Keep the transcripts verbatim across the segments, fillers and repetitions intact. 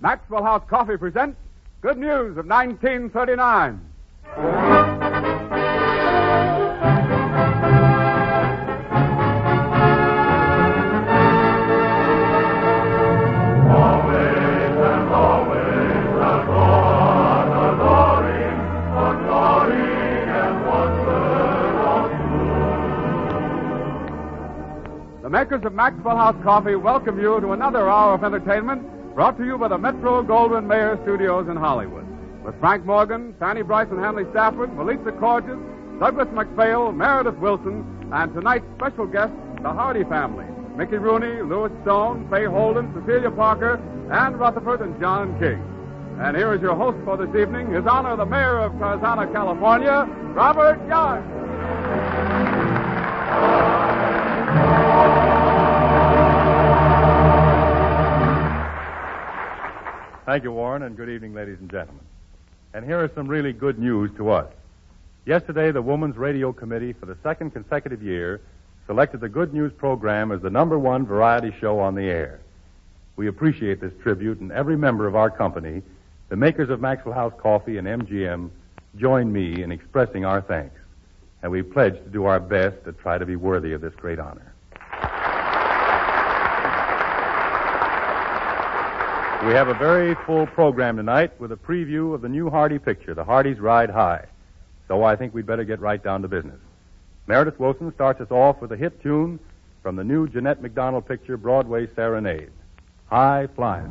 Maxwell House Coffee presents Good News of nineteen thirty-nine. The makers of Maxwell House Coffee welcome you to another hour of entertainment brought to you by the Metro-Goldwyn-Mayer Studios in Hollywood. With Frank Morgan, Fanny Bryce and Hanley Stafford, Melissa Corges, Douglas MacPhail, Meredith Wilson, and tonight's special guests, the Hardy family, Mickey Rooney, Louis Stone, Fay Holden, Cecilia Parker, Ann Rutherford, and John King. And here is your host for this evening, His Honor the Mayor of Tarzana, California, Robert Young. Thank you, Warren, and good evening, ladies and gentlemen. And here is some really good news to us. Yesterday, the Women's Radio Committee, for the second consecutive year, selected the Good News program as the number one variety show on the air. We appreciate this tribute, and every member of our company, the makers of Maxwell House Coffee and M G M, join me in expressing our thanks. And we pledge to do our best to try to be worthy of this great honor. We have a very full program tonight with a preview of the new Hardy picture, The Hardys Ride High. So I think we'd better get right down to business. Meredith Wilson starts us off with a hit tune from the new Jeanette MacDonald picture, Broadway Serenade, High Flying.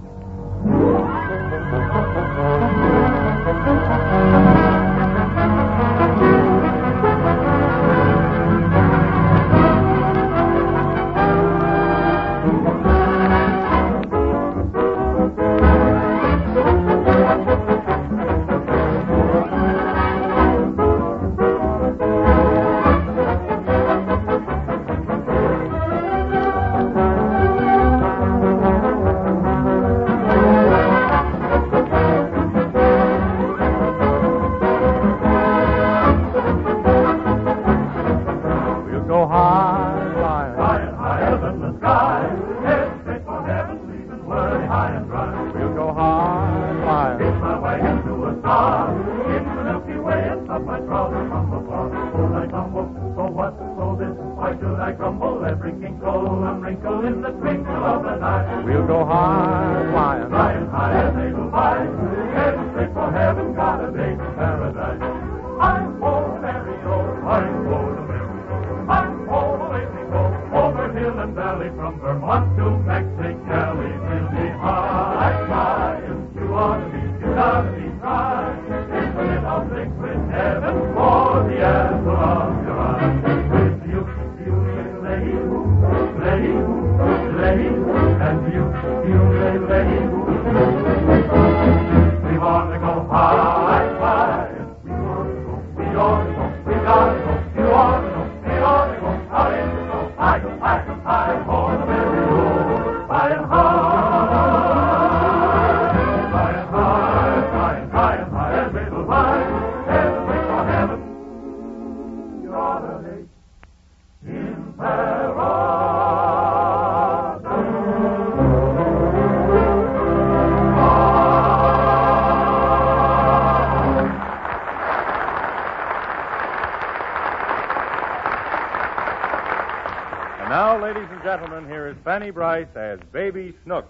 Gentlemen, here is Fanny Bryce as Baby Snooks.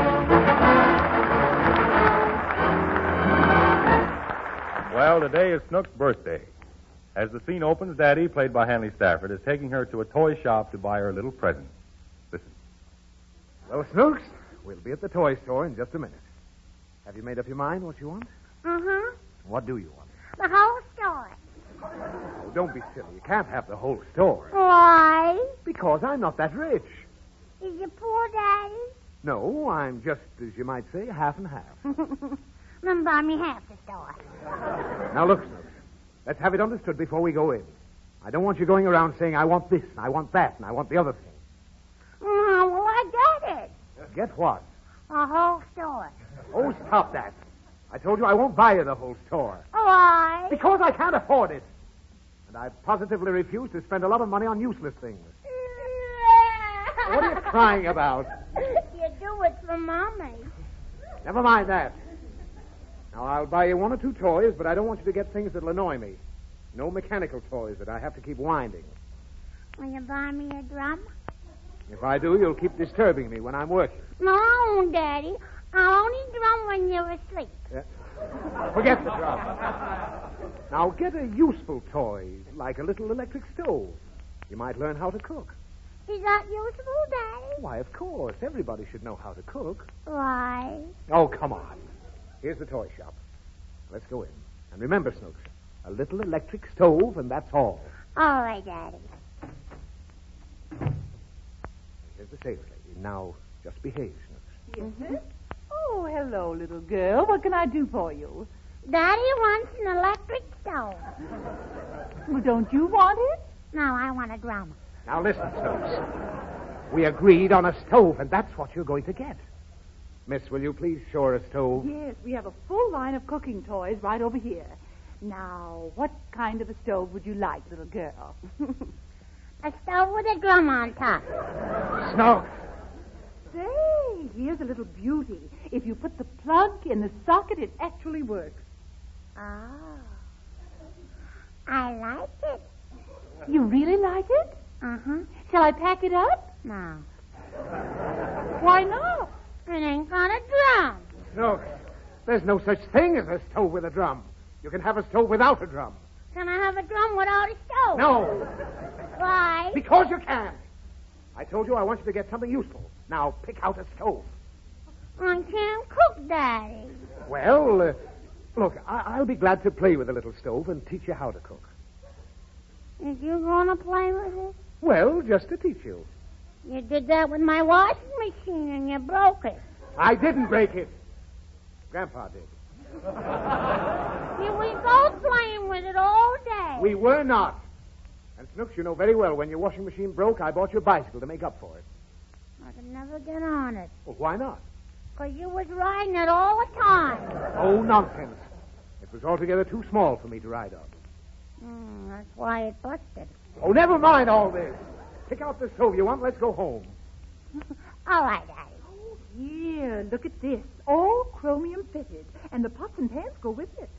Well, today is Snooks' birthday. As the scene opens, Daddy, played by Hanley Stafford, is taking her to a toy shop to buy her a little present. Listen. Well, Snooks, we'll be at the toy store in just a minute. Have you made up your mind what you want? Uh-huh. What do you want? The whole store. Oh, don't be silly. You can't have the whole store. Why? Because I'm not that rich. Is you poor, Daddy? No, I'm just, as you might say, half and half. Then buy me half the store. Now, look, Snooks. Let's have it understood before we go in. I don't want you going around saying, I want this, and I want that, and I want the other thing. Oh, well, I get it. Get what? The whole store. Oh, stop that. I told you I won't buy you the whole store. Why? Because I can't afford it. And I positively refuse to spend a lot of money on useless things. What are you crying about? You do it for Mommy. Never mind that. Now, I'll buy you one or two toys, but I don't want you to get things that'll annoy me. No mechanical toys that I have to keep winding. Will you buy me a drum? If I do, you'll keep disturbing me when I'm working. No, Daddy. I'll only drum when you're asleep. Yeah. Forget the drum. Now, get a useful toy, like a little electric stove. You might learn how to cook. Is that useful, Daddy? Why, of course. Everybody should know how to cook. Why? Oh, come on. Here's the toy shop. Let's go in. And remember, Snooks, a little electric stove, and that's all. All right, Daddy. Here's the sales lady. Now, just behave, Snooks. Yes, sir? Oh, hello, little girl. What can I do for you? Daddy wants an electric stove. Well, don't you want it? No, I want a drum. Now, listen, Snooks. We agreed on a stove, and that's what you're going to get. Miss, will you please show her a stove? Yes, we have a full line of cooking toys right over here. Now, what kind of a stove would you like, little girl? A stove with a drum on top. Snooks! Say, here's a little beauty. If you put the plug in the socket, it actually works. Oh. I like it. You really like it? Uh-huh. Shall I pack it up? No. Why not? It ain't got a drum. Snooks, there's no such thing as a stove with a drum. You can have a stove without a drum. Can I have a drum without a stove? No, Why? because you can't. I told you I want you to get something useful. Now, pick out a stove. I can't cook, Daddy. Well, uh, look, I- I'll be glad to play with a little stove and teach you how to cook. Is you going to play with it? Well, just to teach you. You did that with my washing machine and you broke it. I didn't break it. Grandpa did. You were both playing with it all day. We were not. And Snooks, you know very well when your washing machine broke, I bought you a bicycle to make up for it. I could never get on it. Well, why not? Because you was riding it all the time. Oh, nonsense. It was altogether too small for me to ride on. Mm, that's why it busted. Oh, never mind all this. Pick out the stove you want. Let's go home. All right, Daddy. Here, look at this. All chromium fitted. And the pots and pans go with it.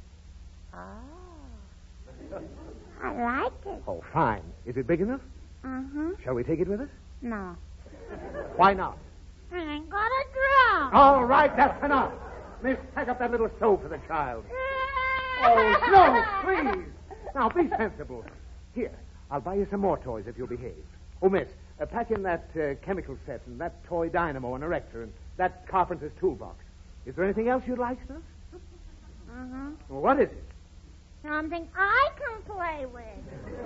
Oh. I like it. Oh, fine. Is it big enough? Uh-huh. Shall we take it with us? No. Why not? I ain't got a drum. All right, that's enough. Miss, pack up that little stove for the child. Oh, no, please. Now, be sensible. Here, I'll buy you some more toys if you'll behave. Oh, miss, uh, pack in that uh, chemical set and that toy dynamo and erector and that carpenter's toolbox. Is there anything else you'd like, sir? Uh-huh. Well, what is it? Something I can play with.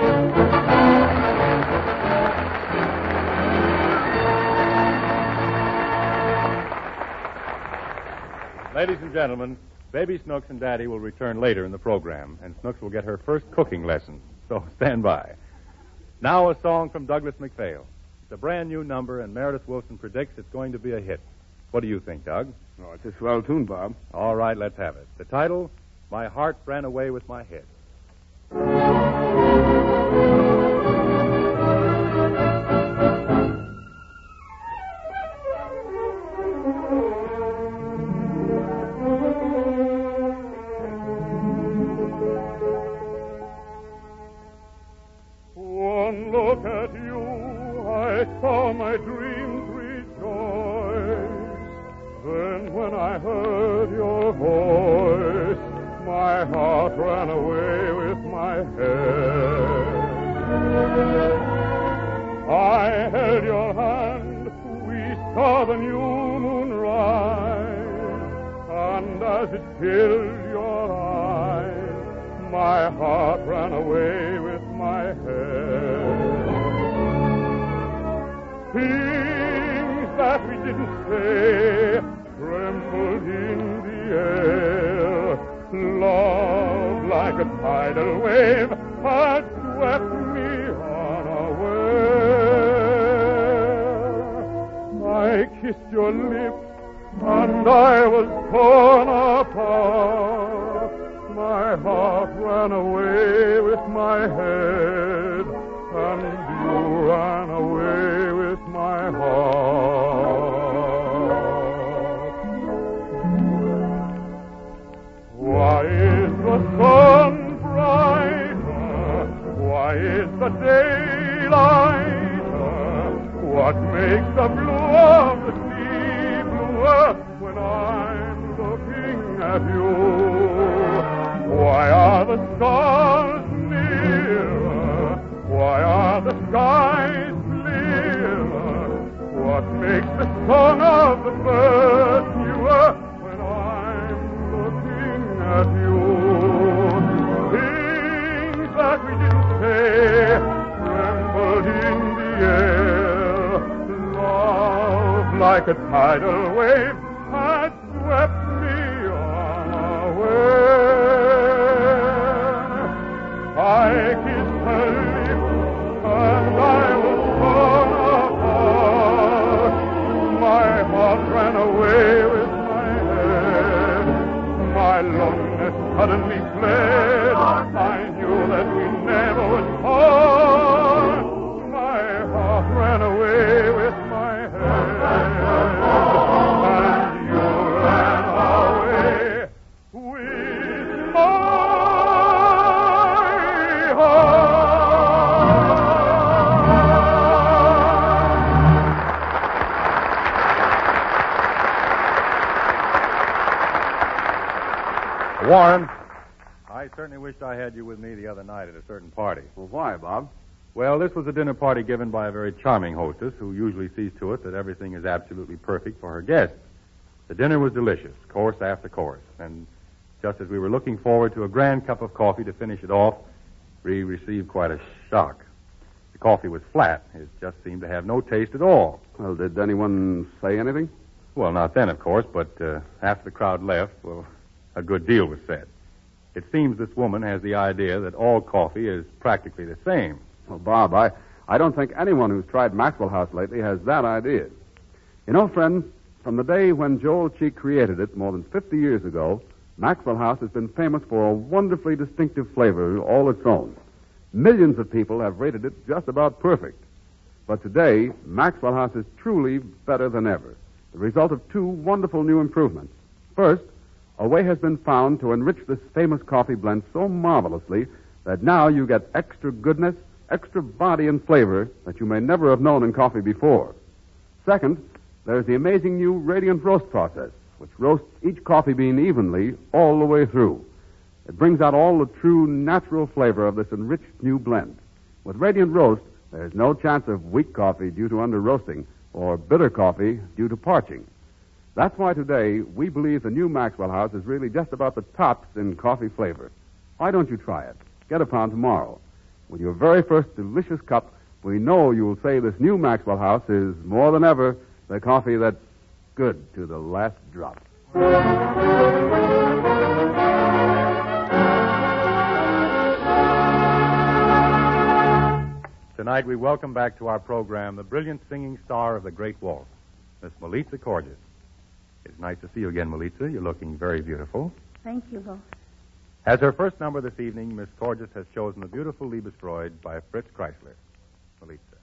Ladies and gentlemen, Baby Snooks and Daddy will return later in the program, and Snooks will get her first cooking lesson. So stand by. Now a song from Douglas MacPhail. It's a brand new number, and Meredith Wilson predicts it's going to be a hit. What do you think, Doug? Oh, it's a swell tune, Bob. All right, let's have it. The title, My Heart Ran Away with My Head. One look at you, I saw my dreams rejoice. Then when I heard your voice, my heart ran away with my head. I held your hand, we saw the new moon rise, and as it filled your eyes, my heart ran away with my head. Things that we didn't say trembled in the air. Love, like a tidal wave, had swept me unaware. I kissed your lips, and I was torn apart. My heart ran away with my head, and you ran away with my heart. the sun brighter? Why is the day lighter? What makes the blue of the sea bluer when I'm looking at you? Why are the stars nearer? Why are the skies clearer? What makes the song of the birds newer when I'm looking at you? Things that we didn't say trembled in the air. Love, like a tidal wave, had swept me unaware. I kissed her lips and I was torn apart. My heart ran away with my head. My loneliness suddenly fled. I knew that we never would part. My heart ran away with my head. And you ran away with my heart. Warren, I certainly wished I had you with me the other night at a certain party. Well, why, Bob? Well, this was a dinner party given by a very charming hostess who usually sees to it that everything is absolutely perfect for her guests. The dinner was delicious, course after course, and just as we were looking forward to a grand cup of coffee to finish it off, we received quite a shock. The coffee was flat. It just seemed to have no taste at all. Well, did anyone say anything? Well, not then, of course, but uh, after the crowd left, well, a good deal was said. It seems this woman has the idea that all coffee is practically the same. Well, Bob, I, I don't think anyone who's tried Maxwell House lately has that idea. You know, friends, from the day when Joel Cheek created it more than fifty years ago, Maxwell House has been famous for a wonderfully distinctive flavor all its own. Millions of people have rated it just about perfect. But today, Maxwell House is truly better than ever, the result of two wonderful new improvements. First, a way has been found to enrich this famous coffee blend so marvelously that now you get extra goodness, extra body and flavor that you may never have known in coffee before. Second, there's the amazing new Radiant Roast process, which roasts each coffee bean evenly all the way through. It brings out all the true natural flavor of this enriched new blend. With Radiant Roast, there's no chance of weak coffee due to under-roasting or bitter coffee due to parching. That's why today we believe the new Maxwell House is really just about the tops in coffee flavor. Why don't you try it? Get a pound tomorrow. With your very first delicious cup, we know you'll say this new Maxwell House is more than ever the coffee that's good to the last drop. Tonight we welcome back to our program the brilliant singing star of the Great Waltz, Miss Milica Corgis. It's nice to see you again, Milica. You're looking very beautiful. Thank you, Bo. As her first number this evening, Miss Corgis has chosen the beautiful Liebesfreude by Fritz Kreisler. Milica.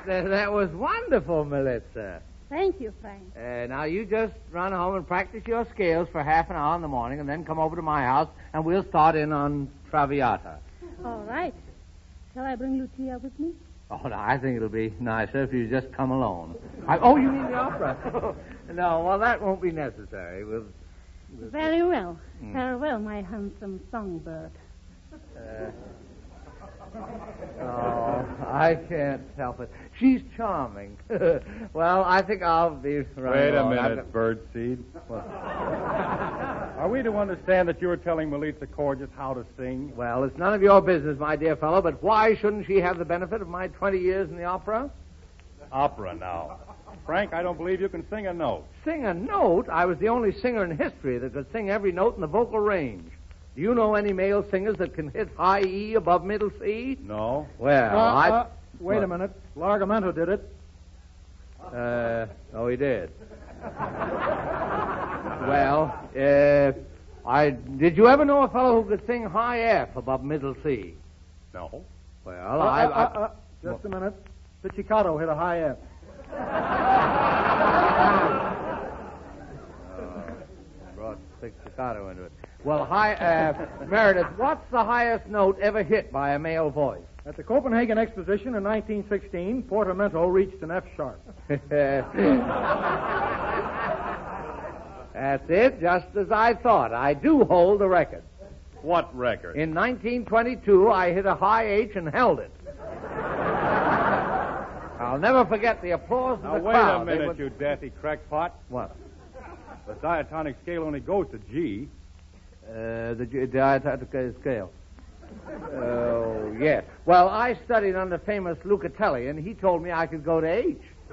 uh, that was wonderful, Melissa. Thank you, Frank. Uh, now, you just run home and practice your scales for half an hour in the morning, and then come over to my house, and we'll start in on Traviata. All right. Shall I bring Lucia with me? Oh, no, I think it'll be nicer if you just come alone. I, oh, you mean the opera? No, well, that won't be necessary. We'll, we'll... Very well. Mm. Farewell, my handsome songbird. Uh, oh, I can't help it. She's charming. Well, I think I'll be running Wait a along. minute, got... Birdseed. Are we to understand that you were telling Melissa Corgis how to sing? Well, it's none of your business, my dear fellow, but why shouldn't she have the benefit of my twenty years in the opera? Opera now. Frank, I don't believe you can sing a note. Sing a note? I was the only singer in history that could sing every note in the vocal range. Do you know any male singers that can hit high E above middle C? No. Well, uh, I... Uh, wait what? a minute. Largamento did it. Uh, oh, he did. Well, uh, I... Did you ever know a fellow who could sing high F above middle C? No. Well, Uh, I... uh, I... uh, uh, just a minute. Pizzicato hit a high F. Brought pizzicato into it. Well, hi, uh, Meredith, what's the highest note ever hit by a male voice? At the Copenhagen Exposition in nineteen sixteen, Portamento reached an F sharp. That's it, just as I thought. I do hold the record. What record? In nineteen twenty-two, I hit a high H and held it. I'll never forget the applause Now, of the wait crowd. a They minute, would- you daffy crackpot. What? The diatonic scale only goes to G. Uh, the G- diatonic scale. Oh, yes. Well, I studied under famous Lucatelli, and he told me I could go to H.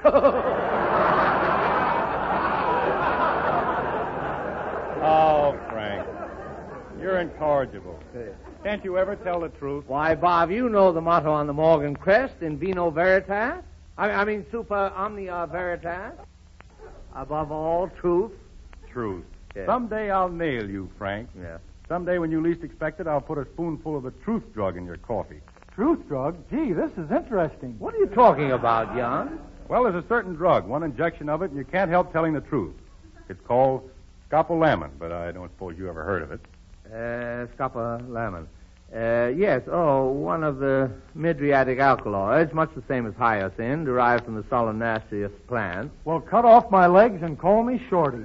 Oh, Frank. You're incorrigible. Can't you ever tell the truth? Why, Bob, you know the motto on the Morgan crest, in vino veritas. I, I mean, super omnia veritas. Above all, truth. Truth. Yes. Someday I'll nail you, Frank. Yeah. Someday when you least expect it, I'll put a spoonful of the truth drug in your coffee. Truth drug? Gee, this is interesting. What are you talking about, Jan? Well, there's a certain drug, one injection of it, and you can't help telling the truth. It's called scopolamine, but I don't suppose you ever heard of it. Uh, scopolamine. Uh, yes, oh, one of the midriatic alkaloids, much the same as hyoscine, derived from the solanaceous plant. Well, cut off my legs and call me Shorty.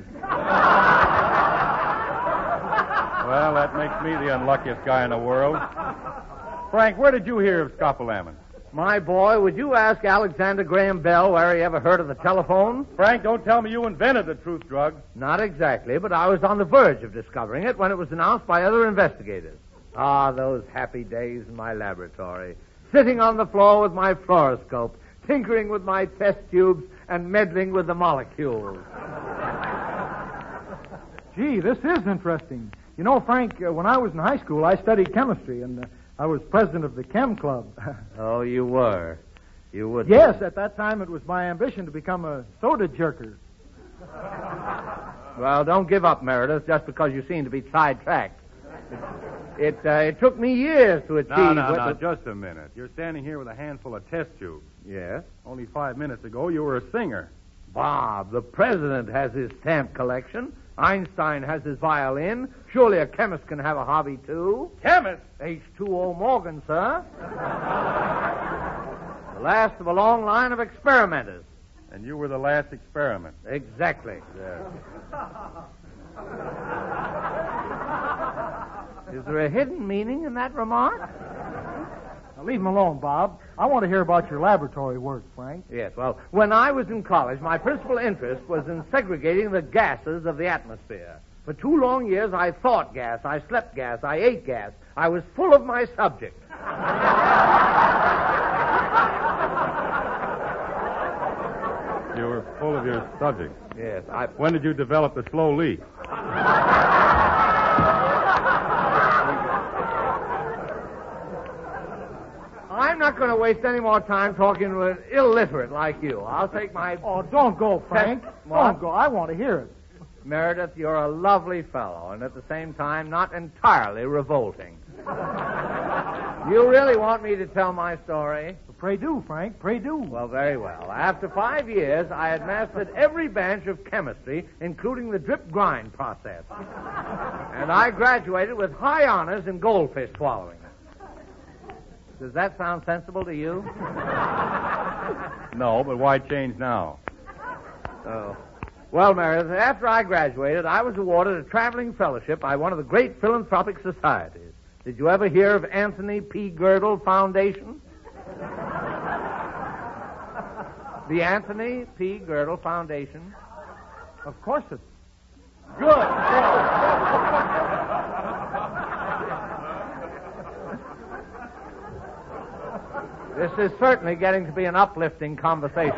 Well, that makes me the unluckiest guy in the world. Frank, where did you hear of scopolamine? My boy, would you ask Alexander Graham Bell where he ever heard of the telephone? Frank, don't tell me you invented the truth drug. Not exactly, but I was on the verge of discovering it when it was announced by other investigators. Ah, those happy days in my laboratory. Sitting on the floor with my fluoroscope, tinkering with my test tubes, and meddling with the molecules. Gee, this is interesting. You know, Frank, uh, when I was in high school, I studied chemistry, and uh, I was president of the Chem Club. Oh, you were? You would? Yes, at that time it was my ambition to become a soda jerker. Well, don't give up, Meredith, just because you seem to be sidetracked. It, it, uh, it took me years to achieve... No, no, what no, the- just a minute. You're standing here with a handful of test tubes. Yes? Only five minutes ago, you were a singer. Bob, the president has his stamp collection. Einstein has his violin. Surely a chemist can have a hobby, too. Chemist? H two O Morgan, sir. The last of a long line of experimenters. And you were the last experiment. Exactly. Is there a hidden meaning in that remark? Now, leave him alone, Bob. I want to hear about your laboratory work, Frank. Yes, well, when I was in college, my principal interest was in segregating the gases of the atmosphere. For two long years, I thought gas, I slept gas, I ate gas. I was full of my subject. You were full of your subject. Yes, I... When did you develop the slow leak? I'm not going to waste any more time talking to an illiterate like you. I'll take my... Oh, don't go, Frank. What? Don't go. I want to hear it. Meredith, you're a lovely fellow, and at the same time, not entirely revolting. You really want me to tell my story? Pray do, Frank. Pray do. Well, very well. After five years, I had mastered every branch of chemistry, including the drip grind process. And I graduated with high honors in goldfish swallowing. Does that sound sensible to you? No, but why change now? Oh. Well, Meredith, after I graduated, I was awarded a traveling fellowship by one of the great philanthropic societies. Did you ever hear of Anthony P. Girdle Foundation? The Anthony P. Girdle Foundation? Of course it's... Good. This is certainly getting to be an uplifting conversation.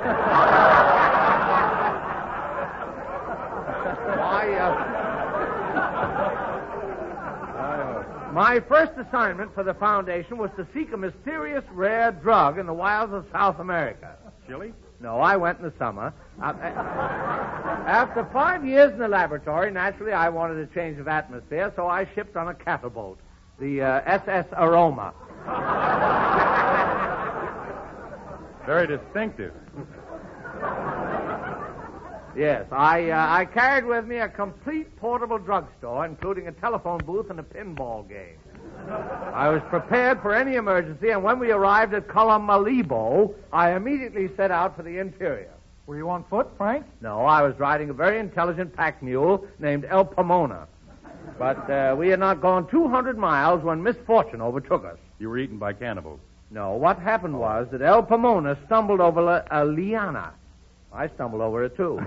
My, uh, my first assignment for the foundation was to seek a mysterious rare drug in the wilds of South America. Chili? No, I went in the summer. Uh, after five years in the laboratory, naturally, I wanted a change of atmosphere, so I shipped on a cattle boat, the uh, S S Aroma. Very distinctive. Yes, I uh, I carried with me a complete portable drugstore, including a telephone booth and a pinball game. I was prepared for any emergency, and when we arrived at Colomalibo, I immediately set out for the interior. Were you on foot, Frank? No, I was riding a very intelligent pack mule named El Pomona. But uh, we had not gone two hundred miles when misfortune overtook us. You were eaten by cannibals. No, what happened was that El Pomona stumbled over a, a liana. I stumbled over it, too.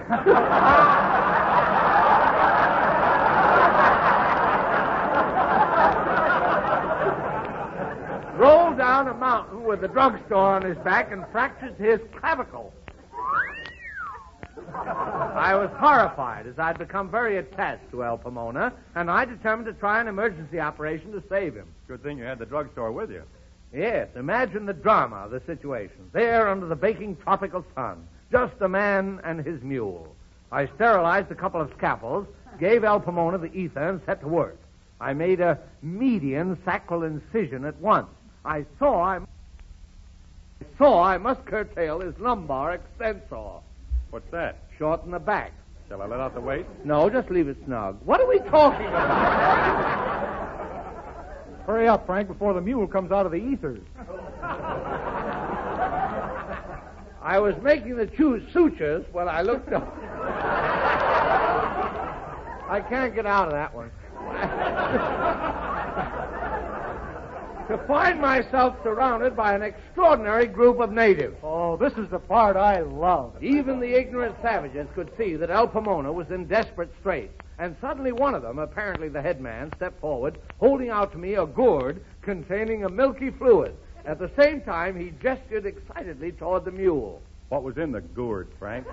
Rolled down a mountain with the drugstore on his back and fractured his clavicle. I was horrified, as I'd become very attached to El Pomona, and I determined to try an emergency operation to save him. Good thing you had the drugstore with you. Yes, imagine the drama of the situation. There under the baking tropical sun, just a man and his mule. I sterilized a couple of scalpels, gave El Pomona the ether, and set to work. I made a median sacral incision at once. I saw I, I saw I must curtail his lumbar extensor. What's that? Shorten the back. Shall I let out the weight? No, just leave it snug. What are we talking about? Hurry up, Frank, before the mule comes out of the ethers. I was making the two sutures when I looked up. I can't get out of that one. To find myself surrounded by an extraordinary group of natives. Oh, this is the part I love. Even the ignorant savages could see that El Pomona was in desperate straits. And suddenly one of them, apparently the headman, stepped forward, holding out to me a gourd containing a milky fluid. At the same time, he gestured excitedly toward the mule. What was in the gourd, Frank?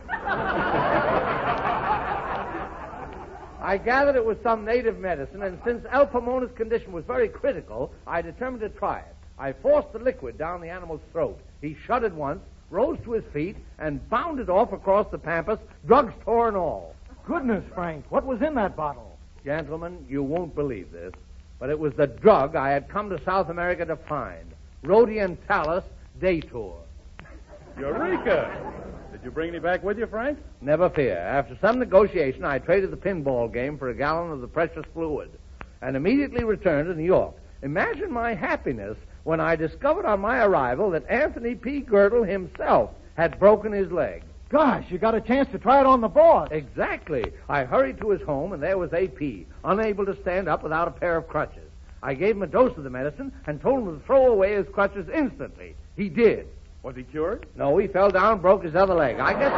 I gathered it was some native medicine, and since El Pomona's condition was very critical, I determined to try it. I forced the liquid down the animal's throat. He shuddered once, rose to his feet, and bounded off across the pampas, drugstore and all. Goodness, Frank, what was in that bottle? Gentlemen, you won't believe this, but it was the drug I had come to South America to find. Rhodientalis datur. Eureka! Did you bring any back with you, Frank? Never fear. After some negotiation, I traded the pinball game for a gallon of the precious fluid and immediately returned to New York. Imagine my happiness when I discovered on my arrival that Anthony P. Girdle himself had broken his leg. Gosh, you got a chance to try it on the board. Exactly. I hurried to his home, and there was A P, unable to stand up without a pair of crutches. I gave him a dose of the medicine and told him to throw away his crutches instantly. He did. Was he cured? No, he fell down and broke his other leg. I guess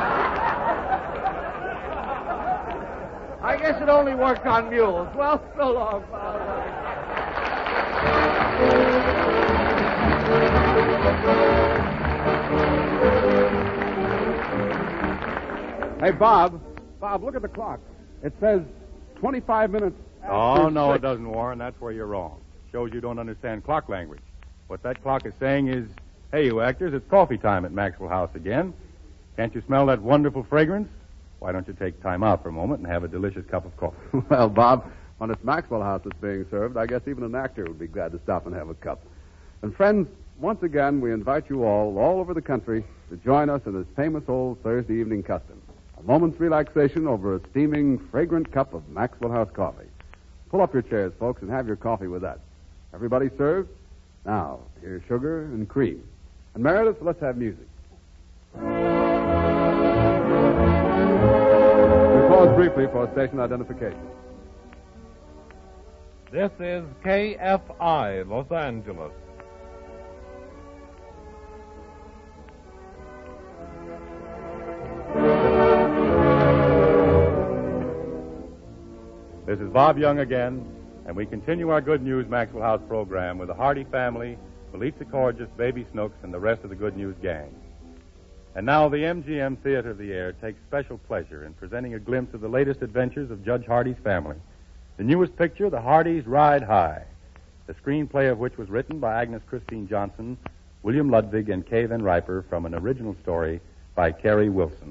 it... I guess it only worked on mules. Well, so long, Father. Hey, Bob. Bob, look at the clock. It says twenty-five minutes after Oh, no, six. it doesn't, Warren. That's where you're wrong. Shows you don't understand clock language. What that clock is saying is, hey, you actors, it's coffee time at Maxwell House again. Can't you smell that wonderful fragrance? Why don't you take time out for a moment and have a delicious cup of coffee? Well, Bob, when it's Maxwell House that's being served, I guess even an actor would be glad to stop and have a cup. And friends, once again, we invite you all, all over the country, to join us in this famous old Thursday evening custom. A moment's relaxation over a steaming, fragrant cup of Maxwell House coffee. Pull up your chairs, folks, and have your coffee with us. Everybody served? Now, here's sugar and cream. And Meredith, let's have music. We pause briefly for station identification. This is K F I, Los Angeles. This is Bob Young again, and we continue our Good News Maxwell House program with the Hardy family, Belitza Corgis, Baby Snooks, and the rest of the Good News gang. And now the M G M Theater of the Air takes special pleasure in presenting a glimpse of the latest adventures of Judge Hardy's family. The newest picture, The Hardys Ride High, the screenplay of which was written by Agnes Christine Johnson, William Ludwig, and Kay Van Riper from an original story by Kerry Wilson.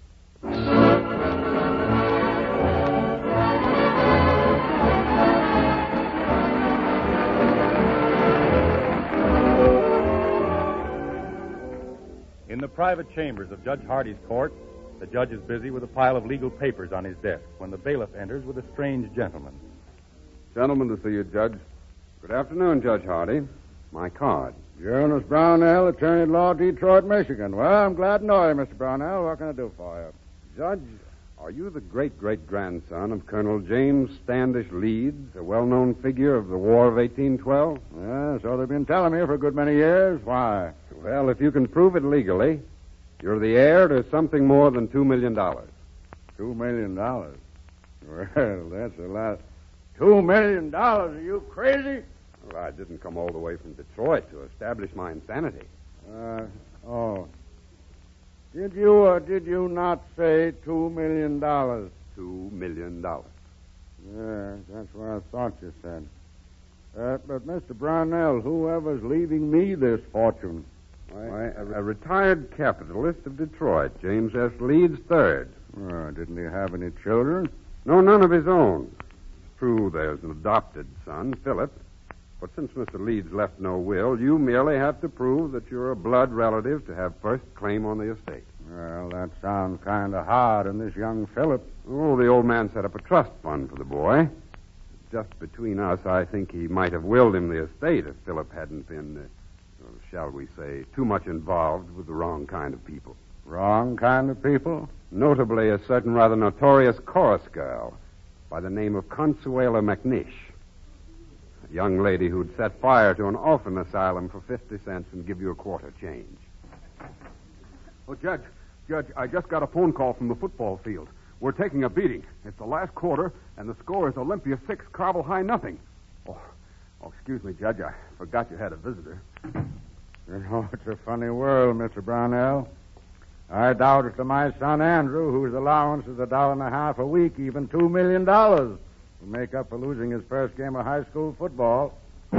In the private chambers of Judge Hardy's court, the judge is busy with a pile of legal papers on his desk when the bailiff enters with a strange gentleman. Gentlemen to see you, Judge. Good afternoon, Judge Hardy. My card. Jonas Brownell, attorney at law, Detroit, Michigan. Well, I'm glad to know you, Mister Brownell. What can I do for you? Judge, are you the great-great-grandson of Colonel James Standish Leeds, a well-known figure of the War of eighteen twelve? Yeah, so they've been telling me for a good many years. Why? Well, if you can prove it legally, you're the heir to something more than two million dollars. Two million dollars? Well, that's a lot. Two million dollars? Are you crazy? Well, I didn't come all the way from Detroit to establish my insanity. Uh, oh. Did you or did you not say two million dollars? Two million dollars. Yeah, that's what I thought you said. Uh, but, Mister Brownell, whoever's leaving me this fortune? Why, a, a retired capitalist of Detroit, James S. Leeds the third. Uh, didn't he have any children? No, none of his own. It's true there's an adopted son, Philip. But since Mister Leeds left no will, you merely have to prove that you're a blood relative to have first claim on the estate. Well, that sounds kind of hard on this young Philip. Oh, the old man set up a trust fund for the boy. Just between us, I think he might have willed him the estate if Philip hadn't been, uh, shall we say, too much involved with the wrong kind of people. Wrong kind of people? Notably, a certain rather notorious chorus girl by the name of Consuela McNish. A young lady who'd set fire to an orphan asylum for fifty cents and give you a quarter change. Oh, Judge, Judge, I just got a phone call from the football field. We're taking a beating. It's the last quarter, and the score is Olympia six, Carvel High nothing. Oh, oh, excuse me, Judge. I forgot you had a visitor. You know, it's a funny world, Mister Brownell. I doubt it to my son Andrew, whose allowance is a dollar and a half a week, even two million dollars, to make up for losing his first game of high school football.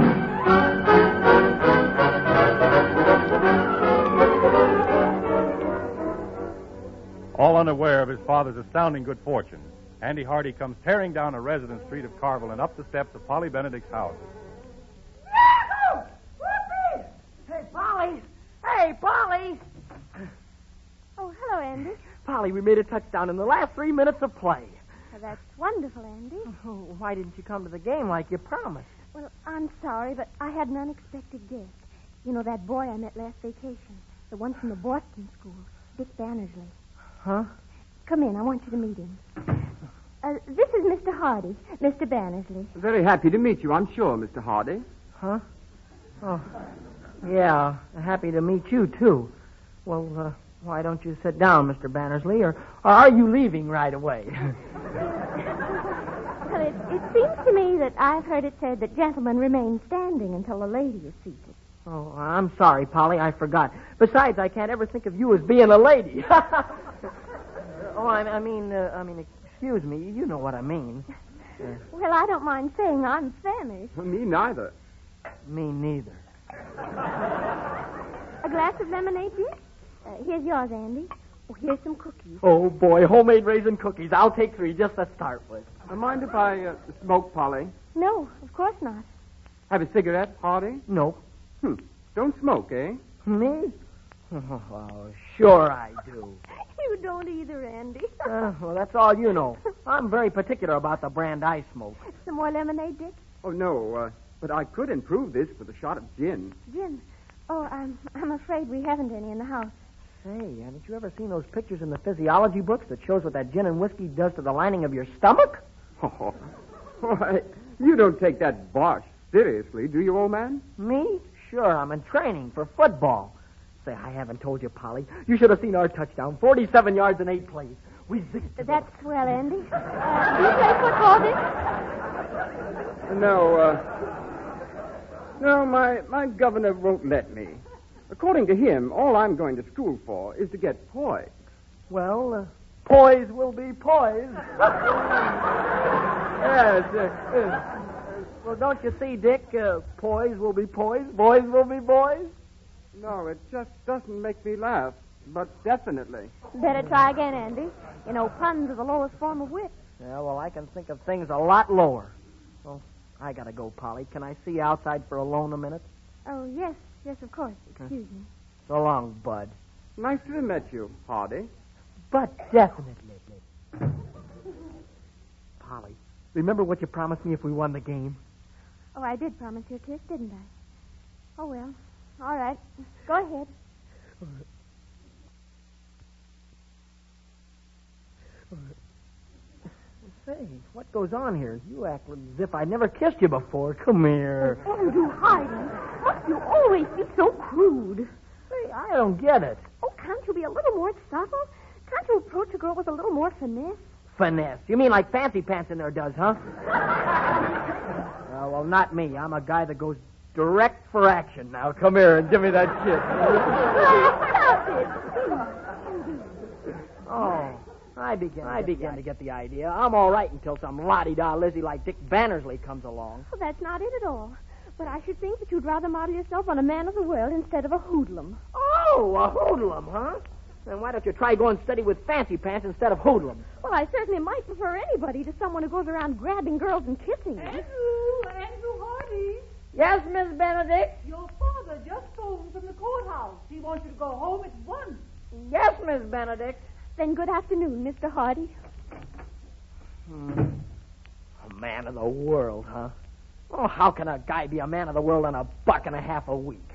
All unaware of his father's astounding good fortune, Andy Hardy comes tearing down a residence street of Carville and up the steps of Polly Benedict's house. Yahoo! Whoopee! Hey, Polly! Hey, Polly! Oh, hello, Andy. Polly, we made a touchdown in the last three minutes of play. Well, that's wonderful, Andy. Oh, why didn't you come to the game like you promised? Well, I'm sorry, but I had an unexpected guest. You know that boy I met last vacation, the one from the Boston school, Dick Bannersley. Huh? Come in. I want you to meet him. Uh, this is Mister Hardy, Mister Bannersley. Very happy to meet you, I'm sure, Mister Hardy. Huh? Oh, yeah. Happy to meet you, too. Well, uh, why don't you sit down, Mister Bannersley, or, or are you leaving right away? Well, it, it seems to me that I've heard it said that gentlemen remain standing until the lady is seated. Oh, I'm sorry, Polly. I forgot. Besides, I can't ever think of you as being a lady. oh, I, I mean, uh, I mean, excuse me. You know what I mean. Uh, well, I don't mind saying I'm famished. Me neither. Me neither. A glass of lemonade, dear? Uh, here's yours, Andy. Oh, here's some cookies. Oh, boy, homemade raisin cookies. I'll take three just to start with. Uh, mind if I uh, smoke, Polly? No, of course not. Have a cigarette, Hardy? No. Hmm. Don't smoke, eh? Me? Oh, sure I do. You don't either, Andy. Uh, well, that's all you know. I'm very particular about the brand I smoke. Some more lemonade, Dick? Oh, no, uh, but I could improve this with a shot of gin. Gin? Oh, I'm, I'm afraid we haven't any in the house. Say, haven't you ever seen those pictures in the physiology books that shows what that gin and whiskey does to the lining of your stomach? Oh, why, you don't take that bosh seriously, do you, old man? Me? Sure, I'm in training for football. Say, I haven't told you, Polly. You should have seen our touchdown. forty-seven yards in eight plays. We zigged. That's swell, Andy. Uh, do you play football, Dick? No, uh... No, my, my governor won't let me. According to him, all I'm going to school for is to get poise. Well, uh, poise will be poise. Yes. Uh, uh, well, don't you see, Dick? Uh, poise will be poise. Boys will be boys. No, it just doesn't make me laugh. But definitely. Better try again, Andy. You know, puns are the lowest form of wit. Yeah, well, I can think of things a lot lower. Well, I gotta go, Polly. Can I see you outside for alone a minute? Oh, yes. Yes, of course. Excuse me. So long, Bud. Nice to have met you, Hardy. But definitely. Polly, remember what you promised me if we won the game? Oh, I did promise you a kiss, didn't I? Oh, well. All right. Go ahead. Say, what goes on here? You act as if I never kissed you before. Come here. Oh, you Heidi. Must you always be so crude? Say, I don't get it. Oh, can't you be a little more subtle? Can't you approach a girl with a little more finesse? Finesse? You mean like Fancy Pants in there does, huh? uh, well, not me. I'm a guy that goes direct for action. Now, come here and give me that kiss. Oh, I begin. I begin to get the idea. I'm all right until some la-di-da Lizzie like Dick Bannersley comes along. Well, that's not it at all. But I should think that you'd rather model yourself on a man of the world instead of a hoodlum. Oh, a hoodlum, huh? Then why don't you try going steady with Fancy Pants instead of hoodlums? Well, I certainly might prefer anybody to someone who goes around grabbing girls and kissing them. Andrew, Andrew Hardy. Yes, Miss Benedict? Your father just phoned from the courthouse. He wants you to go home at once. Yes, Miss Benedict. Then good afternoon, Mister Hardy. Hmm. A man of the world, huh? Oh, how can a guy be a man of the world on a buck and a half a week?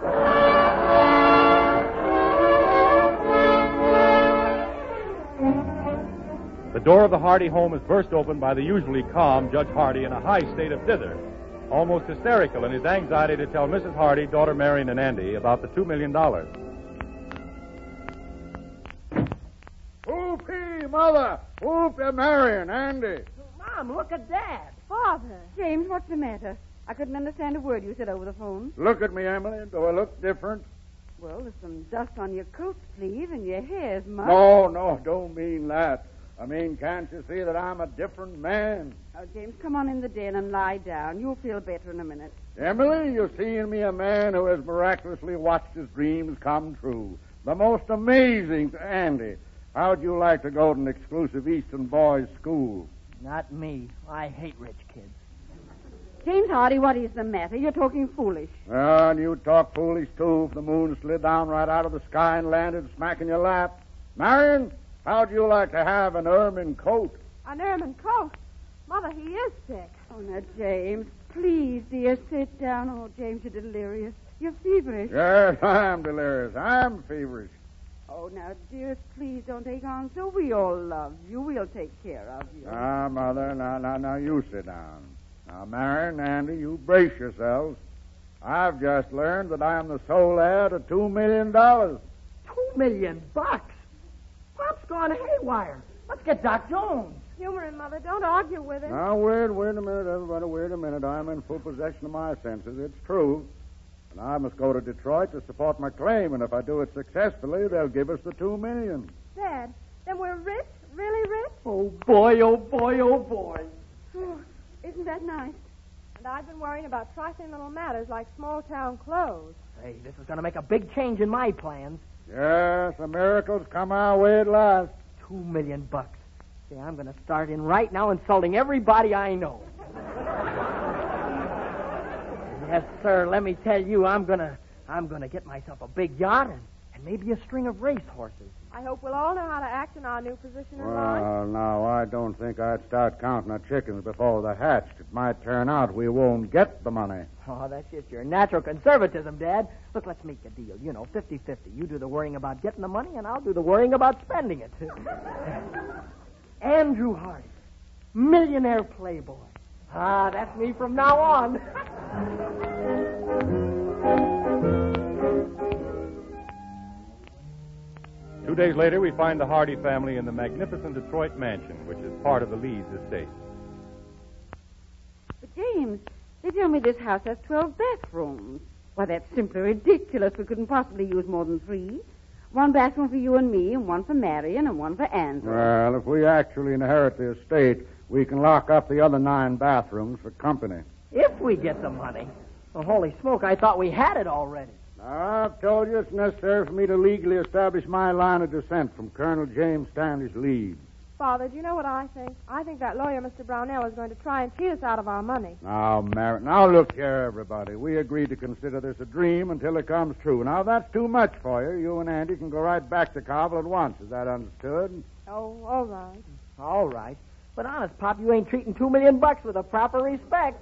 The door of the Hardy home is burst open by the usually calm Judge Hardy in a high state of dither, almost hysterical in his anxiety to tell Missus Hardy, daughter Marion, and Andy about the two million dollars. Whoopee, Mother! Whoop, uh, Marion, Andy. Mom, look at Dad. Father. James, what's the matter? I couldn't understand a word you said over the phone. Look at me, Emily. Do I look different? Well, there's some dust on your coat sleeve and your hair's much. No, no, don't mean that. I mean, can't you see that I'm a different man? Oh, James, come on in the den and lie down. You'll feel better in a minute. Emily, you see in me a man who has miraculously watched his dreams come true. The most amazing... Andy, how'd you like to go to an exclusive Eastern boys' school? Not me. I hate rich kids. James Hardy, what is the matter? You're talking foolish. Ah, and you talk foolish, too, if the moon slid down right out of the sky and landed smack in your lap. Marion, how'd you like to have an ermine coat? An ermine coat? Mother, he is sick. Oh, now, James, please, dear, sit down. Oh, James, you're delirious. You're feverish. Yes, I'm delirious. I'm feverish. Oh, now, dearest, please don't take on so. We all love you. We'll take care of you. Ah, Mother, now, now, now, you sit down. Now, Marion, Andy, you brace yourselves. I've just learned that I am the sole heir to two million dollars. Two million bucks? Pop's gone haywire. Let's get Doc Jones. Humor him, Mother. Don't argue with him. Now, wait, wait a minute, everybody. Wait a minute. I'm in full possession of my senses. It's true. And I must go to Detroit to support my claim, and if I do it successfully, they'll give us the two million. Dad, then we're rich? Really rich? Oh, boy, oh, boy, oh, boy. Oh, isn't that nice? And I've been worrying about trifling little matters like small-town clothes. Hey, this is going to make a big change in my plans. Yes, the miracle's come our way at last. Two million bucks. See, I'm going to start in right now insulting everybody I know. Yes, sir. Let me tell you, I'm gonna, I'm gonna get myself a big yacht and, and maybe a string of race horses. I hope we'll all know how to act in our new position in life. Well, now, I don't think I'd start counting our chickens before they're hatched. It might turn out we won't get the money. Oh, that's just your natural conservatism, Dad. Look, let's make a deal. You know, fifty-fifty. You do the worrying about getting the money, and I'll do the worrying about spending it. Andrew Hardy, millionaire playboy. Ah, that's me from now on. Two days later, we find the Hardy family in the magnificent Detroit mansion, which is part of the Leeds estate. But, James, they tell me this house has twelve bathrooms. Why, that's simply ridiculous. We couldn't possibly use more than three. One bathroom for you and me, and one for Marion, and one for Andrew. Well, if we actually inherit the estate, we can lock up the other nine bathrooms for company. If we get the money. Well, holy smoke, I thought we had it already. I've told you it's necessary for me to legally establish my line of descent from Colonel James Standish Leeds. Father, do you know what I think? I think that lawyer, Mister Brownell, is going to try and cheat us out of our money. Now, Mary, now look here, everybody. We agreed to consider this a dream until it comes true. Now, that's too much for you. You and Andy can go right back to Carvel at once. Is that understood? Oh, all right. All right. But honest, Pop, you ain't treating two million bucks with a proper respect.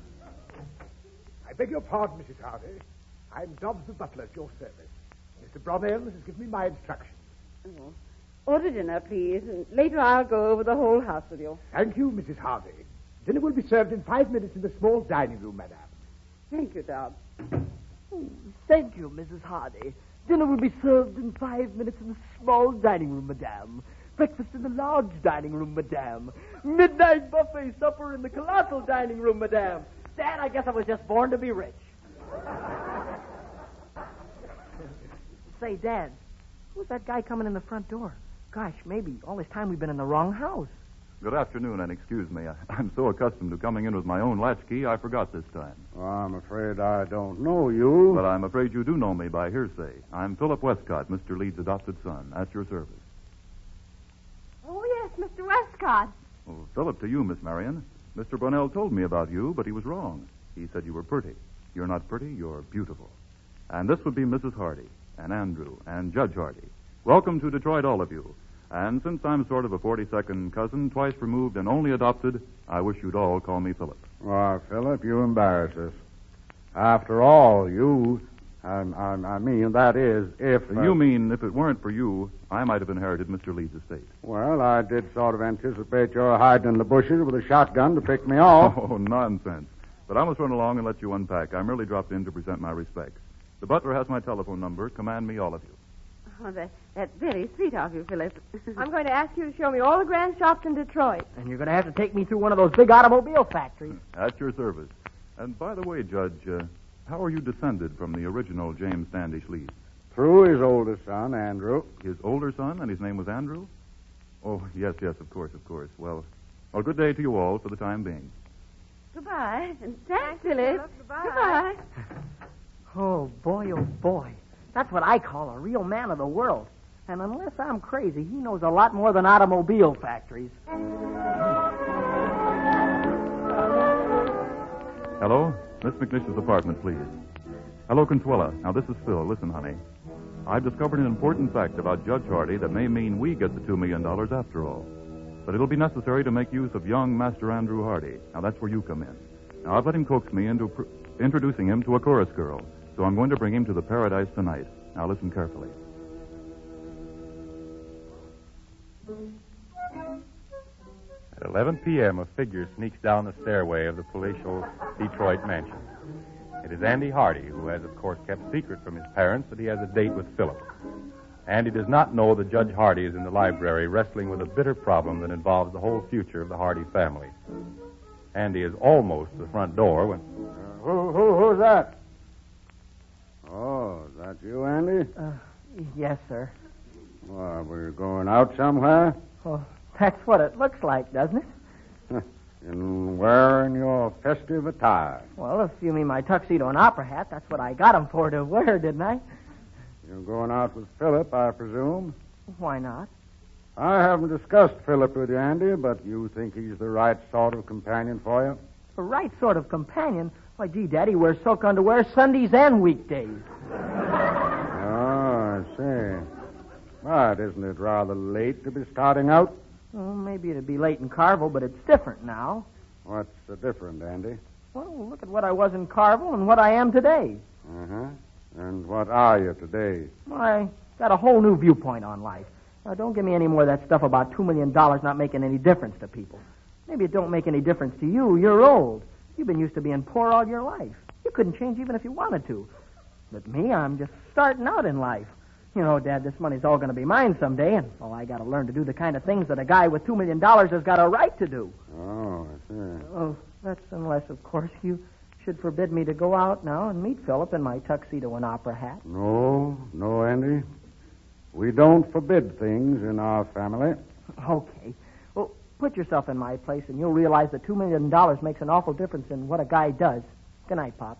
I beg your pardon, Missus Hardy. I'm Dobbs the butler at your service. Mister Brownell has given me my instructions. Oh. Order dinner, please, and later I'll go over the whole house with you. Thank you, Missus Hardy. Dinner will be served in five minutes in the small dining room, madame. Thank you, Dobbs. Thank you, Missus Hardy. Dinner will be served in five minutes in the small dining room, madame. Breakfast in the large dining room, madame. Midnight buffet supper in the colossal dining room, madame. Dad, I guess I was just born to be rich. Say, Dad, who's that guy coming in the front door? Gosh, maybe all this time we've been in the wrong house. Good afternoon, and excuse me. I, I'm so accustomed to coming in with my own latchkey, I forgot this time. Well, I'm afraid I don't know you. But I'm afraid you do know me by hearsay. I'm Philip Westcott, Mister Leeds' adopted son. At your service. Oh, yes, Mister Westcott. Oh, Philip, to you, Miss Marion. Mister Brunell told me about you, but he was wrong. He said you were pretty. You're not pretty, you're beautiful. And this would be Missus Hardy, and Andrew, and Judge Hardy. Welcome to Detroit, all of you. And since I'm sort of a forty-second cousin, twice removed and only adopted, I wish you'd all call me Philip. Why, Philip, you embarrass us. After all, you... I, I, I mean, that is, if... Uh, you mean if it weren't for you, I might have inherited Mister Leeds' estate. Well, I did sort of anticipate your hiding in the bushes with a shotgun to pick me off. Oh, nonsense. But I must run along and let you unpack. I merely dropped in to present my respects. The butler has my telephone number. Command me, all of you. Oh, that, that's very sweet of you, Philip. I'm going to ask you to show me all the grand shops in Detroit. And you're going to have to take me through one of those big automobile factories. At your service. And by the way, Judge, uh, how are you descended from the original James Standish Leeds? Through his oldest son, Andrew. His older son, and his name was Andrew? Oh, yes, yes, of course, of course. Well, well, good day to you all for the time being. Goodbye. And thanks, Philip. Goodbye. Goodbye. Oh, boy, oh, boy. That's what I call a real man of the world. And unless I'm crazy, he knows a lot more than automobile factories. Hello? Miss McNish's apartment, please. Hello, Consuela. Now, this is Phil. Listen, honey. I've discovered an important fact about Judge Hardy that may mean we get the two million dollars after all. But it'll be necessary to make use of young Master Andrew Hardy. Now, that's where you come in. Now, I've let him coax me into pr- introducing him to a chorus girl. So I'm going to bring him to the Paradise tonight. Now, listen carefully. At eleven p.m., a figure sneaks down the stairway of the palatial Detroit mansion. It is Andy Hardy, who has, of course, kept secret from his parents that he has a date with Philip. Andy does not know that Judge Hardy is in the library wrestling with a bitter problem that involves the whole future of the Hardy family. Andy is almost to the front door when... Uh, who, who, who's that? Oh, is that you, Andy? Uh, yes, sir. Well, were you going out somewhere? Well, that's what it looks like, doesn't it? And wearing your festive attire. Well, if you mean my tuxedo and opera hat, that's what I got him for to wear, didn't I? You're going out with Philip, I presume? Why not? I haven't discussed Philip with you, Andy, but you think he's the right sort of companion for you? The right sort of companion? Why, gee, Daddy wears silk underwear Sundays and weekdays. Oh, I see. But isn't it rather late to be starting out? Well, maybe it'd be late in Carville, but it's different now. What's the difference, Andy? Well, look at what I was in Carville and what I am today. Uh-huh. And what are you today? Well, I got a whole new viewpoint on life. Now, don't give me any more of that stuff about two million dollars not making any difference to people. Maybe it don't make any difference to you. You're old. You've been used to being poor all your life. You couldn't change even if you wanted to. But me, I'm just starting out in life. You know, Dad, this money's all going to be mine someday, and, well, I got to learn to do the kind of things that a guy with two million dollars has got a right to do. Oh, I see. Oh, that's unless, of course, you should forbid me to go out now and meet Philip in my tuxedo and opera hat. No, no, Andy. We don't forbid things in our family. Okay. Well, put yourself in my place, and you'll realize that two million dollars makes an awful difference in what a guy does. Good night, Pop.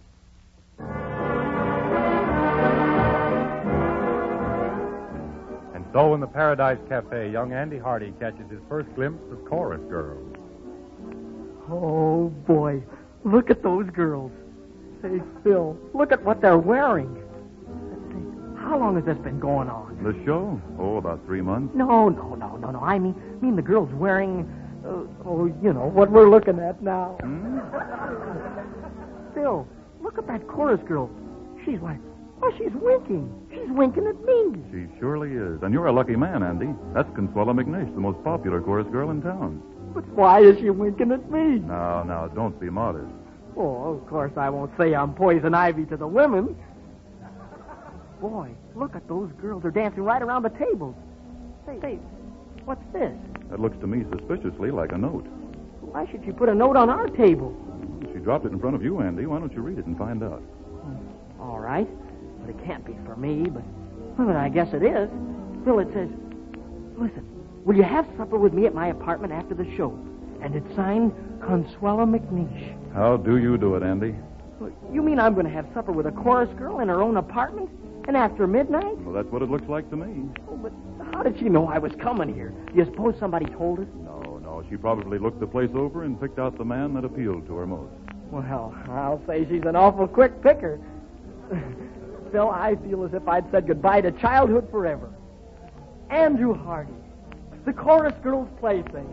And so in the Paradise Cafe, young Andy Hardy catches his first glimpse of chorus girls. Oh, boy. Look at those girls. Say, Phil, look at what they're wearing. How long has this been going on? The show? Oh, about three months. No, no, no, no, no. I mean, mean the girls wearing, uh, oh, you know, what we're looking at now. Hmm? Phil, look at that chorus girl. She's like, oh, she's winking. She's winking at me. She surely is. And you're a lucky man, Andy. That's Consuela McNish, the most popular chorus girl in town. But why is she winking at me? Now, now, don't be modest. Oh, of course I won't say I'm poison ivy to the women. Boy, look at those girls. They're dancing right around the tables. Say, say, what's this? That looks to me suspiciously like a note. Why should she put a note on our table? She dropped it in front of you, Andy. Why don't you read it and find out? All right. But it can't be for me, but, well, I guess it is. Phil, it says, listen, will you have supper with me at my apartment after the show? And it's signed Consuela McNish. How do you do it, Andy? You mean I'm going to have supper with a chorus girl in her own apartment? And after midnight? Well, that's what it looks like to me. Oh, but how did she know I was coming here? Do you suppose somebody told her? No, no. She probably looked the place over and picked out the man that appealed to her most. Well, I'll say she's an awful quick picker. Phil, I feel as if I'd said goodbye to childhood forever. Andrew Hardy, the chorus girl's plaything.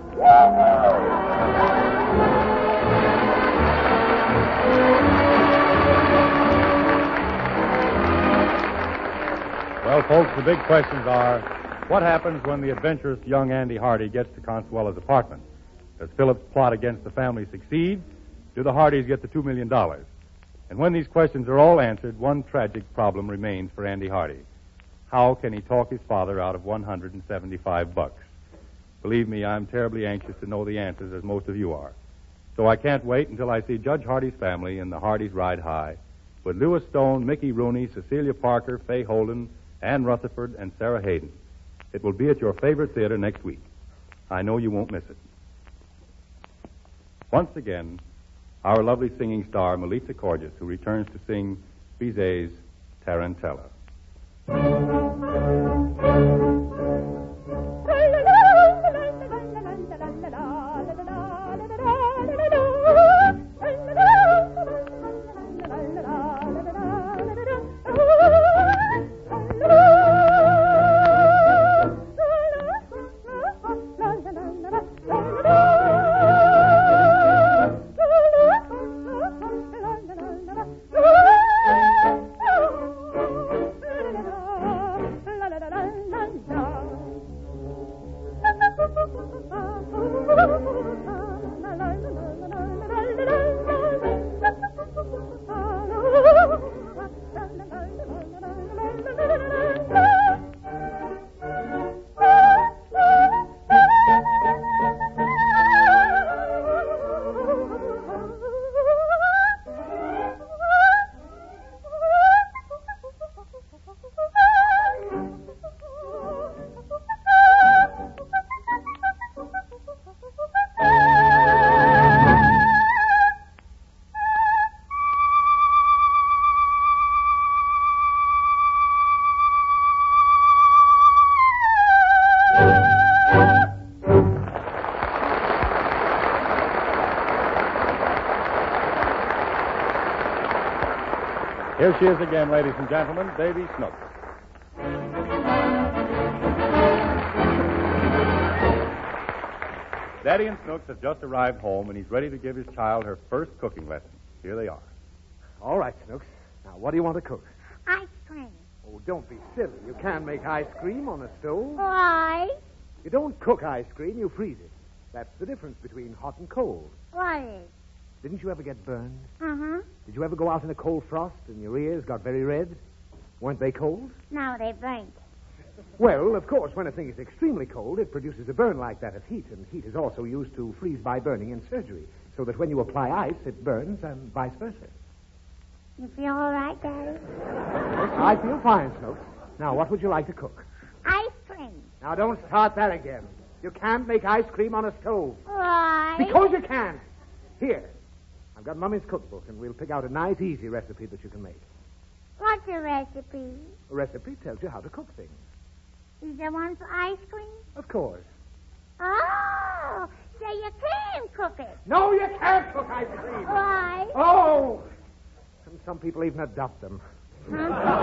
Well, folks, the big questions are, what happens when the adventurous young Andy Hardy gets to Consuela's apartment? Does Philip's plot against the family succeed? Do the Hardys get the two million dollars? And when these questions are all answered, one tragic problem remains for Andy Hardy. How can he talk his father out of one hundred seventy-five bucks? Believe me, I'm terribly anxious to know the answers, as most of you are. So I can't wait until I see Judge Hardy's family in The Hardys Ride High with Lewis Stone, Mickey Rooney, Cecilia Parker, Fay Holden, Ann Rutherford, and Sarah Hayden. It will be at your favorite theater next week. I know you won't miss it. Once again, our lovely singing star, Melissa Corgis, who returns to sing Bizet's Tarantella. Here she is again, ladies and gentlemen, Davy Snooks. Daddy and Snooks have just arrived home, and he's ready to give his child her first cooking lesson. Here they are. All right, Snooks. Now, what do you want to cook? Ice cream. Oh, don't be silly. You can't make ice cream on a stove. Why? You don't cook ice cream, you freeze it. That's the difference between hot and cold. What is? Didn't you ever get burned? Uh-huh. Did you ever go out in a cold frost and your ears got very red? Weren't they cold? No, they burnt. Well, of course, when a thing is extremely cold, it produces a burn like that of heat, and heat is also used to freeze by burning in surgery, so that when you apply ice, it burns, and vice versa. You feel all right, Daddy? I feel fine, Snooks. Now, what would you like to cook? Ice cream. Now, don't start that again. You can't make ice cream on a stove. Why? Because you can't. Here, I've got Mummy's cookbook, and we'll pick out a nice, easy recipe that you can make. What's a recipe? A recipe tells you how to cook things. Is there one for ice cream? Of course. Oh, so you can cook it. No, you can't cook ice cream. Why? Oh! And some people even adopt them. Huh?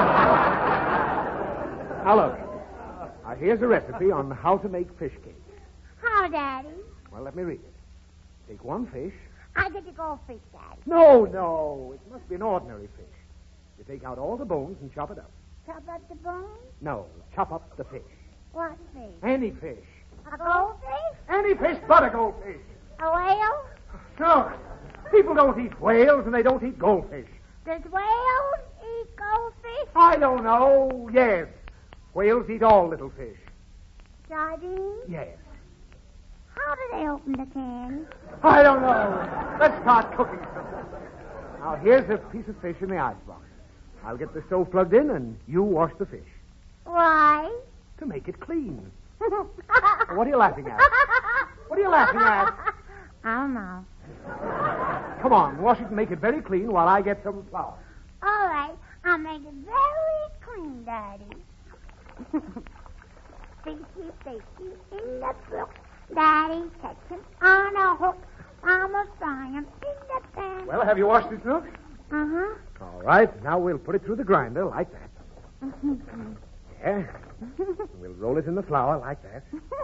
Now, look. Now, here's a recipe on how to make fish cake. How, Daddy? Well, let me read it. Take one fish. I get to go fish, Daddy. No, no. It must be an ordinary fish. You take out all the bones and chop it up. Chop up the bones? No, chop up the fish. What fish? Any fish. A goldfish? Any fish but a goldfish. A whale? No. People don't eat whales and they don't eat goldfish. Does whales eat goldfish? I don't know. Yes. Whales eat all little fish. Sardines? Yes. How do they open the can? I don't know. Let's start cooking something. Now, here's a piece of fish in the icebox. I'll get the stove plugged in, and you wash the fish. Why? To make it clean. What are you laughing at? What are you laughing at? I don't know. Come on, wash it and make it very clean while I get some flour. All right. I'll make it very clean, Daddy. Fishy, fishy in the brook. Daddy, catch him on a hook. Mama, fry him in the pan. Well, have you washed it, Snooks? Uh-huh. All right. Now we'll put it through the grinder like that. Yeah. We'll roll it in the flour like that.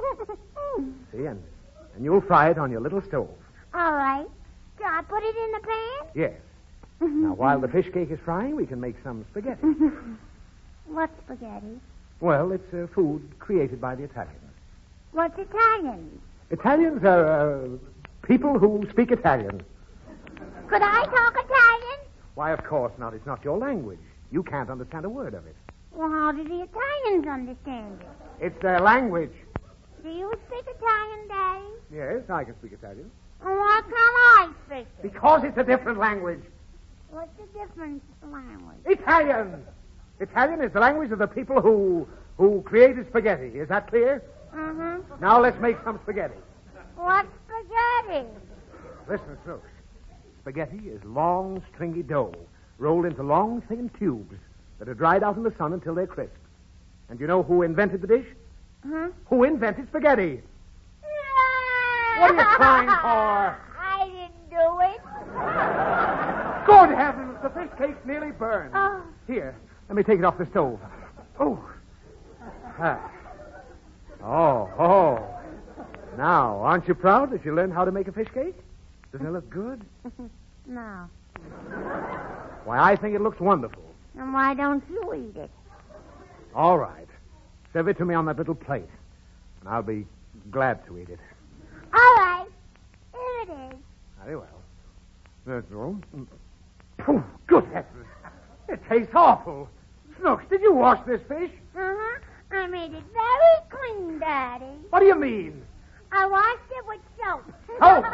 See, and, and you'll fry it on your little stove. All right. So I put it in the pan? Yes. Now, while the fish cake is frying, we can make some spaghetti. What's spaghetti? Well, it's uh, food created by the Italians. What's Italian? Italians are uh, people who speak Italian. Could I talk Italian? Why, of course not. It's not your language. You can't understand a word of it. Well, how do the Italians understand it? It's their language. Do you speak Italian, Daddy? Yes, I can speak Italian. Well, why can't I speak it? Because it's a different language. What's the difference in language? Italian. Italian is the language of the people who who created spaghetti. Is that clear? Uh-huh. Now let's make some spaghetti. What's spaghetti? Listen, Snooks. Spaghetti is long, stringy dough rolled into long, thin tubes that are dried out in the sun until they're crisp. And you know who invented the dish? Huh? Who invented spaghetti? What are you crying for? I didn't do it. Good heavens, the fish cake's nearly burned. Oh. Here, let me take it off the stove. Oh. Ah. Oh, oh. Now, aren't you proud that you learned how to make a fish cake? Doesn't it look good? No. Why, I think it looks wonderful. And why don't you eat it? All right. Serve it to me on that little plate, and I'll be glad to eat it. All right. Here it is. Very well. There's room. Pooh, good heavens. It tastes awful. Snooks, did you wash this fish? Uh-huh. I made it very clean, Daddy. What do you mean? I washed it with soap. Soap?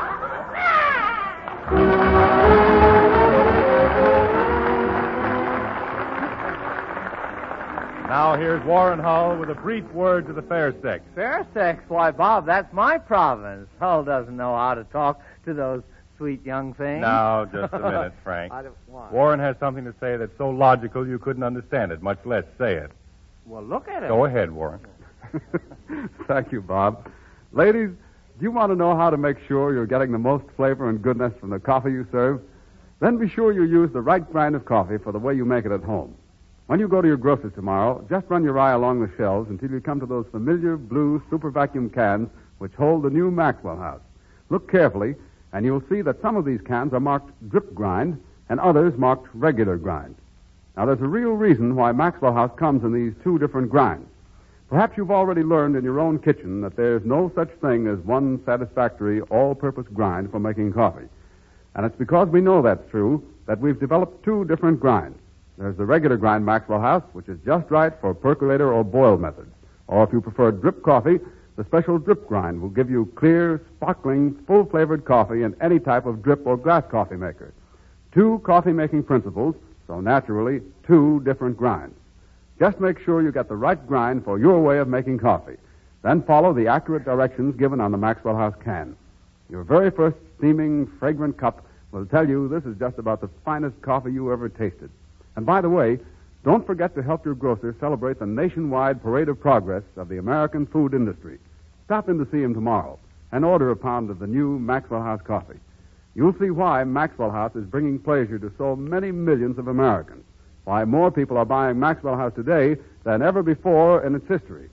Now here's Warren Hull with a brief word to the fair sex. Fair sex? Why, Bob, that's my province. Hull doesn't know how to talk to those sweet young things. Now, just a minute, Frank. I don't, why? Warren has something to say that's so logical you couldn't understand it, much less say it. Well, look at it. Go ahead, Warren. Thank you, Bob. Ladies, do you want to know how to make sure you're getting the most flavor and goodness from the coffee you serve? Then be sure you use the right brand of coffee for the way you make it at home. When you go to your grocer's tomorrow, just run your eye along the shelves until you come to those familiar blue super vacuum cans which hold the new Maxwell House. Look carefully, and you'll see that some of these cans are marked drip grind and others marked regular grind. Now, there's a real reason why Maxwell House comes in these two different grinds. Perhaps you've already learned in your own kitchen that there's no such thing as one satisfactory all-purpose grind for making coffee. And it's because we know that's true that we've developed two different grinds. There's the regular grind Maxwell House, which is just right for percolator or boil methods. Or if you prefer drip coffee, the special drip grind will give you clear, sparkling, full-flavored coffee in any type of drip or glass coffee maker. Two coffee-making principles, so naturally, two different grinds. Just make sure you get the right grind for your way of making coffee. Then follow the accurate directions given on the Maxwell House can. Your very first steaming, fragrant cup will tell you this is just about the finest coffee you ever tasted. And by the way, don't forget to help your grocer celebrate the nationwide parade of progress of the American food industry. Stop in to see him tomorrow and order a pound of the new Maxwell House coffee. You'll see why Maxwell House is bringing pleasure to so many millions of Americans, why more people are buying Maxwell House today than ever before in its history.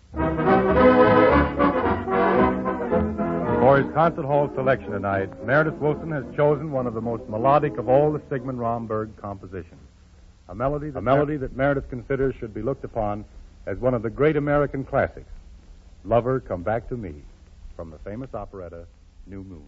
For his concert hall selection tonight, Meredith Wilson has chosen one of the most melodic of all the Sigmund Romberg compositions. A melody that, a melody that Meredith considers should be looked upon as one of the great American classics, Lover, Come Back to Me, from the famous operetta, New Moon.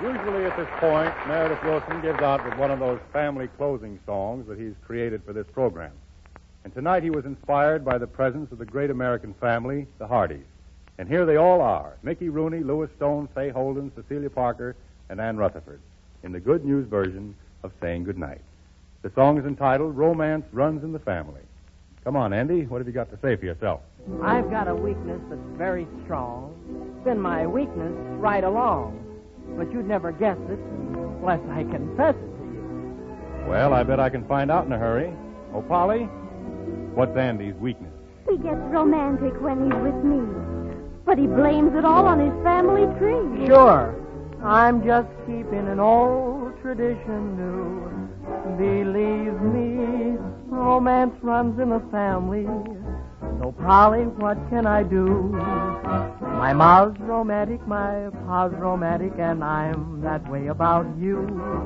Usually at this point, Meredith Wilson gives out with one of those family closing songs that he's created for this program. And tonight he was inspired by the presence of the great American family, the Hardys. And here they all are, Mickey Rooney, Louis Stone, Fay Holden, Cecilia Parker, and Ann Rutherford, in the good news version of Saying Goodnight. The song is entitled Romance Runs in the Family. Come on, Andy, what have you got to say for yourself? I've got a weakness that's very strong. It's been my weakness right along. But you'd never guess it unless I confess it to you. Well, I bet I can find out in a hurry. Oh, Polly, what's Andy's weakness? He gets romantic when he's with me, but he blames it all on his family tree. Sure. I'm just keeping an old tradition new. Believe me, romance runs in the family. So, Polly, what can I do? My ma's romantic, my pa's romantic, and I'm that way about you.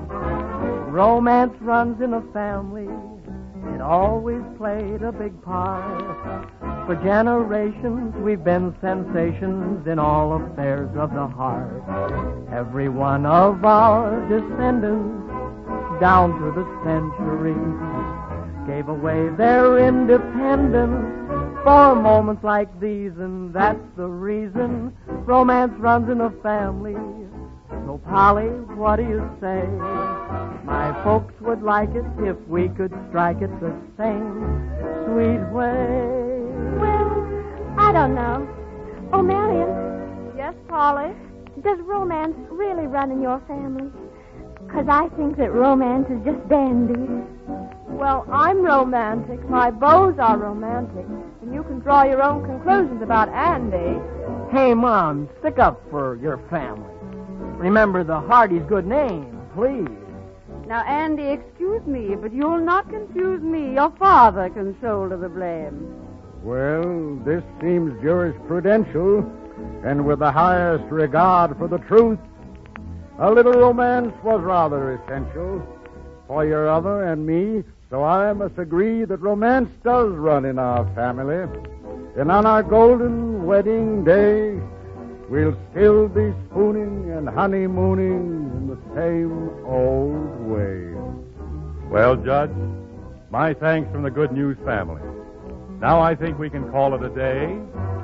Romance runs in a family. It always played a big part. For generations, we've been sensations in all affairs of the heart. Every one of our descendants, down through the centuries, gave away their independence for moments like these, and that's the reason romance runs in a family. So, Polly, what do you say? My folks would like it if we could strike it the same sweet way. Well, I don't know. Oh, Marion. Yes, Polly? Does romance really run in your family? Because I think that romance is just dandy. Well, I'm romantic. My beaux are romantic. And you can draw your own conclusions about Andy. Hey, Mom, stick up for your family. Remember the Hardy's good name, please. Now, Andy, excuse me, but you'll not confuse me. Your father can shoulder the blame. Well, this seems jurisprudential, and with the highest regard for the truth, a little romance was rather essential for your other and me, so I must agree that romance does run in our family. And on our golden wedding day, we'll still be spooning and honeymooning in the same old way. Well, Judge, my thanks from the Good News family. Now I think we can call it a day.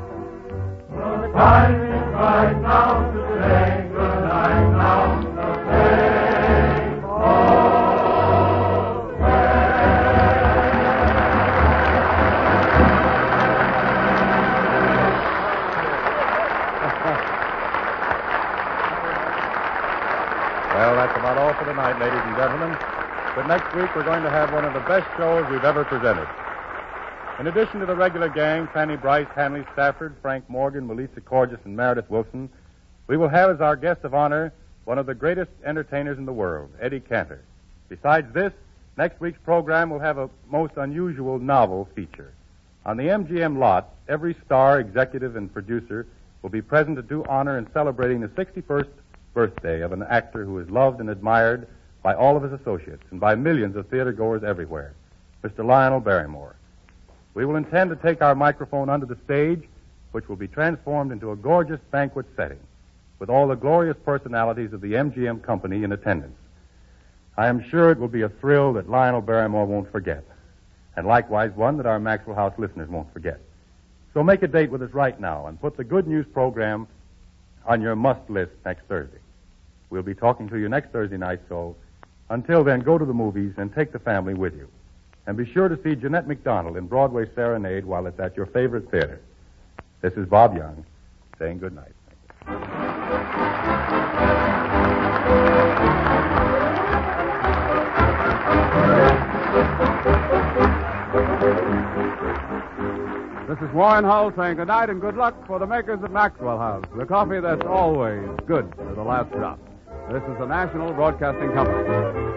The time is right now to say goodnight now to say all Well, that's about all for tonight, ladies and gentlemen. But next week we're going to have one of the best shows we've ever presented. In addition to the regular gang, Fanny Bryce, Hanley Stafford, Frank Morgan, Melissa Corgis, and Meredith Wilson, we will have as our guest of honor one of the greatest entertainers in the world, Eddie Cantor. Besides this, next week's program will have a most unusual novel feature. On the M G M lot, every star, executive, and producer will be present to do honor in celebrating the sixty-first birthday of an actor who is loved and admired by all of his associates and by millions of theater-goers everywhere, Mister Lionel Barrymore. We will intend to take our microphone under the stage, which will be transformed into a gorgeous banquet setting with all the glorious personalities of the M G M company in attendance. I am sure it will be a thrill that Lionel Barrymore won't forget, and likewise one that our Maxwell House listeners won't forget. So make a date with us right now and put the Good News program on your must list next Thursday. We'll be talking to you next Thursday night, so until then, go to the movies and take the family with you. And be sure to see Jeanette MacDonald in Broadway Serenade while it's at your favorite theater. This is Bob Young saying good night. This is Warren Hull saying good night and good luck for the makers of Maxwell House, the coffee that's always good to the last drop. This is the National Broadcasting Company.